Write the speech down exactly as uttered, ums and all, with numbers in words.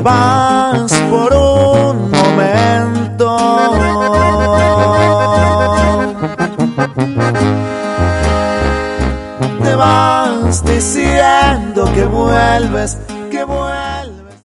vas por un momento. Te vas diciendo que vuelves,